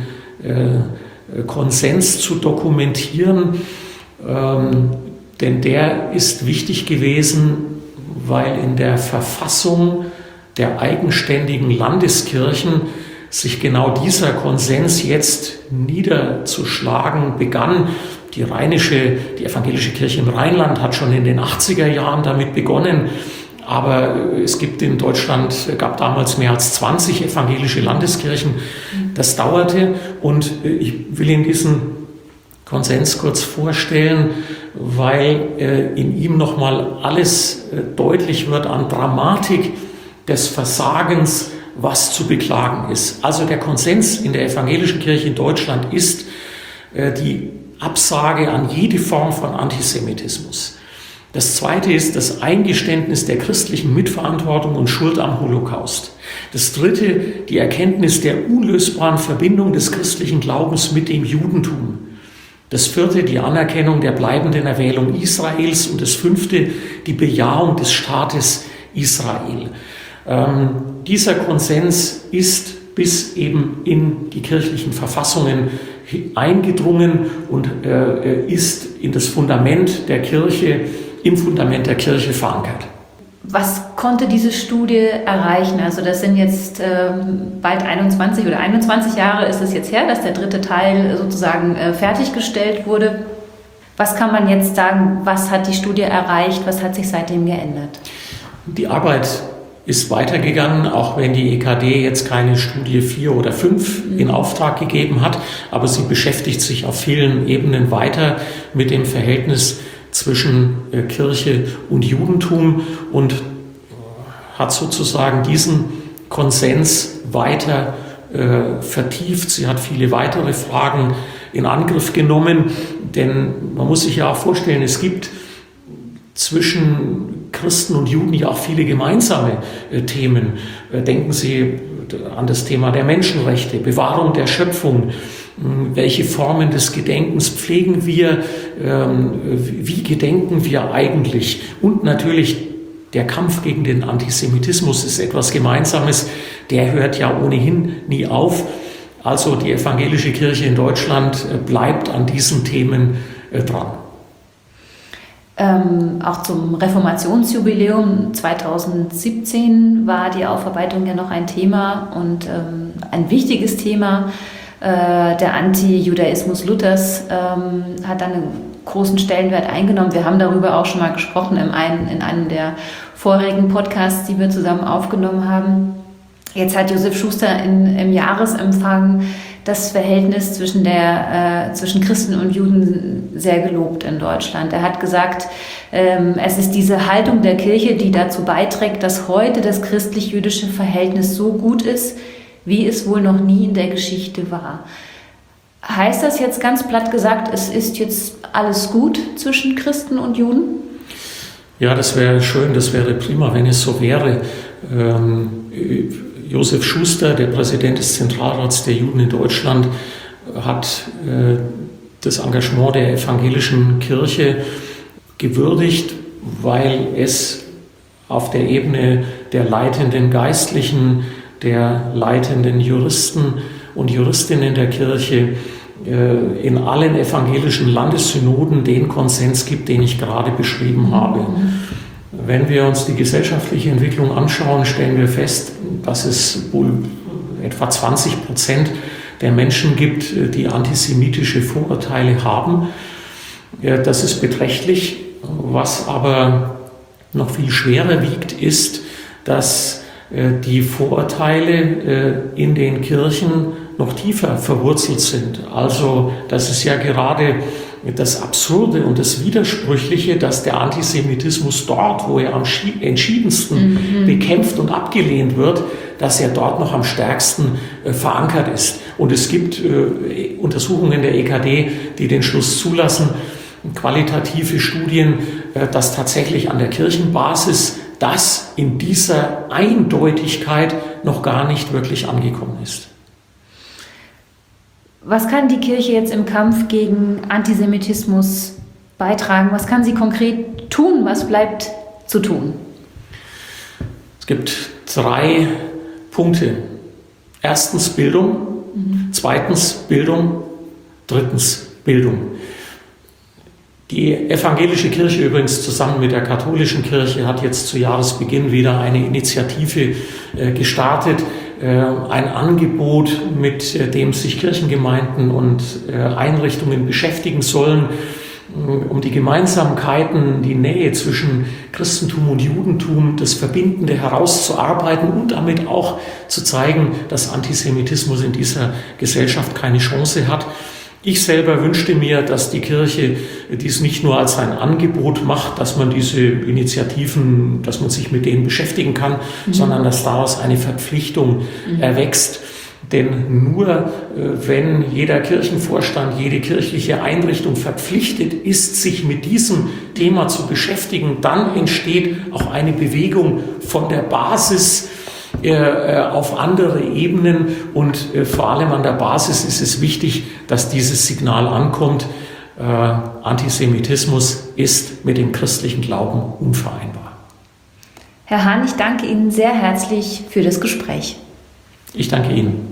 E: äh, Konsens zu dokumentieren, ähm, denn der ist wichtig gewesen, weil in der Verfassung der eigenständigen Landeskirchen sich genau dieser Konsens jetzt niederzuschlagen begann. Die rheinische, die evangelische Kirche im Rheinland hat schon in den achtziger Jahren damit begonnen. Aber es gibt in Deutschland, gab damals mehr als zwanzig evangelische Landeskirchen. Das dauerte und ich will Ihnen diesen Konsens kurz vorstellen, weil in ihm nochmal alles deutlich wird an Dramatik des Versagens, was zu beklagen ist. Also der Konsens in der evangelischen Kirche in Deutschland ist äh, die Absage an jede Form von Antisemitismus. Das zweite ist das Eingeständnis der christlichen Mitverantwortung und Schuld am Holocaust. Das dritte, die Erkenntnis der unlösbaren Verbindung des christlichen Glaubens mit dem Judentum. Das vierte, die Anerkennung der bleibenden Erwählung Israels. Und das fünfte, die Bejahung des Staates Israel. Ähm, dieser Konsens ist bis eben in die kirchlichen Verfassungen eingedrungen und äh, ist in das Fundament der Kirche, im Fundament der Kirche verankert.
A: Was konnte diese Studie erreichen? Also das sind jetzt ähm, bald einundzwanzig oder einundzwanzig Jahre ist es jetzt her, dass der dritte Teil sozusagen äh, fertiggestellt wurde. Was kann man jetzt sagen, was hat die Studie erreicht, was hat sich seitdem geändert? Die Arbeit
E: ist weitergegangen, auch wenn die E K D jetzt keine Studie vier oder fünf in Auftrag gegeben hat, aber sie beschäftigt sich auf vielen Ebenen weiter mit dem Verhältnis zwischen äh, Kirche und Judentum und hat sozusagen diesen Konsens weiter äh, vertieft. Sie hat viele weitere Fragen in Angriff genommen, denn man muss sich ja auch vorstellen, es gibt zwischen Christen und Juden ja auch viele gemeinsame äh, Themen. Äh, denken Sie an das Thema der Menschenrechte, Bewahrung der Schöpfung. Äh, welche Formen des Gedenkens pflegen wir? Ähm, wie gedenken wir eigentlich? Und natürlich der Kampf gegen den Antisemitismus ist etwas Gemeinsames. Der hört ja ohnehin nie auf. Also die evangelische Kirche in Deutschland äh, bleibt an diesen Themen äh, dran. Ähm, auch zum Reformationsjubiläum zweitausendsiebzehn war die Aufarbeitung ja noch ein Thema und ähm, ein wichtiges Thema. Äh, der Anti-Judaismus Luthers ähm, hat dann einen großen Stellenwert eingenommen. Wir haben darüber auch schon mal gesprochen in einem, in einem der vorigen Podcasts, die wir zusammen aufgenommen haben. Jetzt hat Josef Schuster in, im Jahresempfang
A: das Verhältnis zwischen, der, äh, zwischen Christen und Juden sehr gelobt in Deutschland. Er hat gesagt, ähm, es ist diese Haltung der Kirche, die dazu beiträgt, dass heute das christlich-jüdische Verhältnis so gut ist, wie es wohl noch nie in der Geschichte war. Heißt das jetzt ganz platt gesagt, es ist jetzt alles gut zwischen Christen und Juden?
E: Ja, das wäre schön, das wäre prima, wenn es so wäre. Ähm, Josef Schuster, der Präsident des Zentralrats der Juden in Deutschland, hat äh, das Engagement der evangelischen Kirche gewürdigt, weil es auf der Ebene der leitenden Geistlichen, der leitenden Juristen und Juristinnen der Kirche äh, in allen evangelischen Landessynoden den Konsens gibt, den ich gerade beschrieben habe. Wenn wir uns die gesellschaftliche Entwicklung anschauen, stellen wir fest, dass es wohl etwa zwanzig Prozent der Menschen gibt, die antisemitische Vorurteile haben. Das ist beträchtlich. Was aber noch viel schwerer wiegt, ist, dass die Vorurteile in den Kirchen noch tiefer verwurzelt sind. Also das ist ja gerade das Absurde und das Widersprüchliche, dass der Antisemitismus dort, wo er am entschiedensten mhm. bekämpft und abgelehnt wird, dass er dort noch am stärksten äh, verankert ist. Und es gibt äh, Untersuchungen der E K D, die den Schluss zulassen, qualitative Studien, äh, dass tatsächlich an der Kirchenbasis das in dieser Eindeutigkeit noch gar nicht wirklich angekommen ist.
A: Was kann die Kirche jetzt im Kampf gegen Antisemitismus beitragen? Was kann sie konkret tun? Was bleibt zu tun?
E: Es gibt drei Punkte. Erstens Bildung, mhm. zweitens Bildung, drittens Bildung. Die evangelische Kirche übrigens zusammen mit der katholischen Kirche hat jetzt zu Jahresbeginn wieder eine Initiative äh, gestartet, ein Angebot, mit dem sich Kirchengemeinden und Einrichtungen beschäftigen sollen, um die Gemeinsamkeiten, die Nähe zwischen Christentum und Judentum, das Verbindende herauszuarbeiten und damit auch zu zeigen, dass Antisemitismus in dieser Gesellschaft keine Chance hat. Ich selber wünschte mir, dass die Kirche dies nicht nur als ein Angebot macht, dass man diese Initiativen, dass man sich mit denen beschäftigen kann, mhm. sondern dass daraus eine Verpflichtung mhm. erwächst. Denn nur wenn jeder Kirchenvorstand, jede kirchliche Einrichtung verpflichtet ist, sich mit diesem Thema zu beschäftigen, dann entsteht auch eine Bewegung von der Basis auf andere Ebenen und vor allem an der Basis ist es wichtig, dass dieses Signal ankommt. Antisemitismus ist mit dem christlichen Glauben unvereinbar.
A: Herr Hahn, ich danke Ihnen sehr herzlich für das Gespräch.
E: Ich danke Ihnen.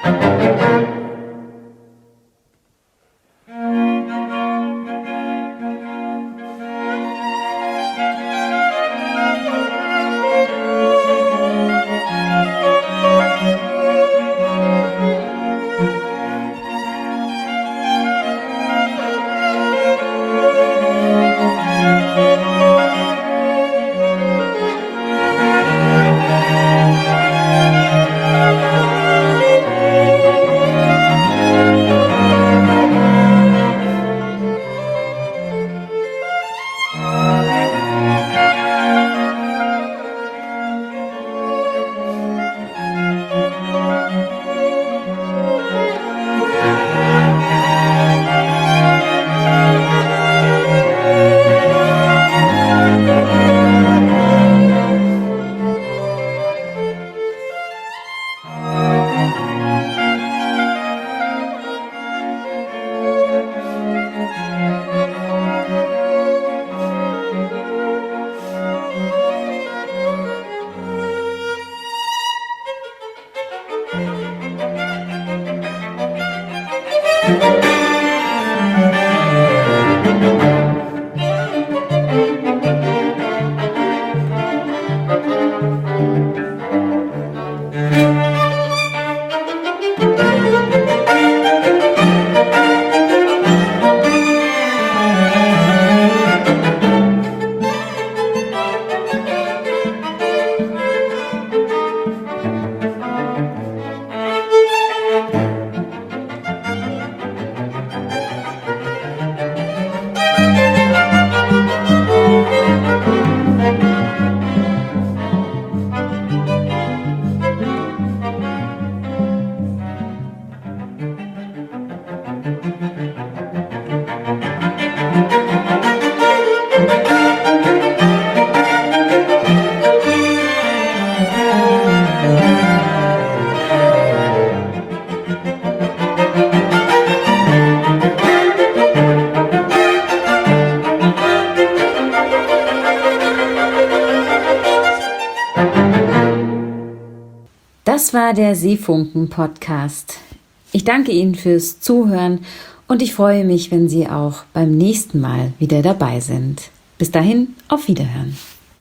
A: Das war der Seefunken-Podcast. Ich danke Ihnen fürs Zuhören und ich freue mich, wenn Sie auch beim nächsten Mal wieder dabei sind. Bis dahin, auf Wiederhören.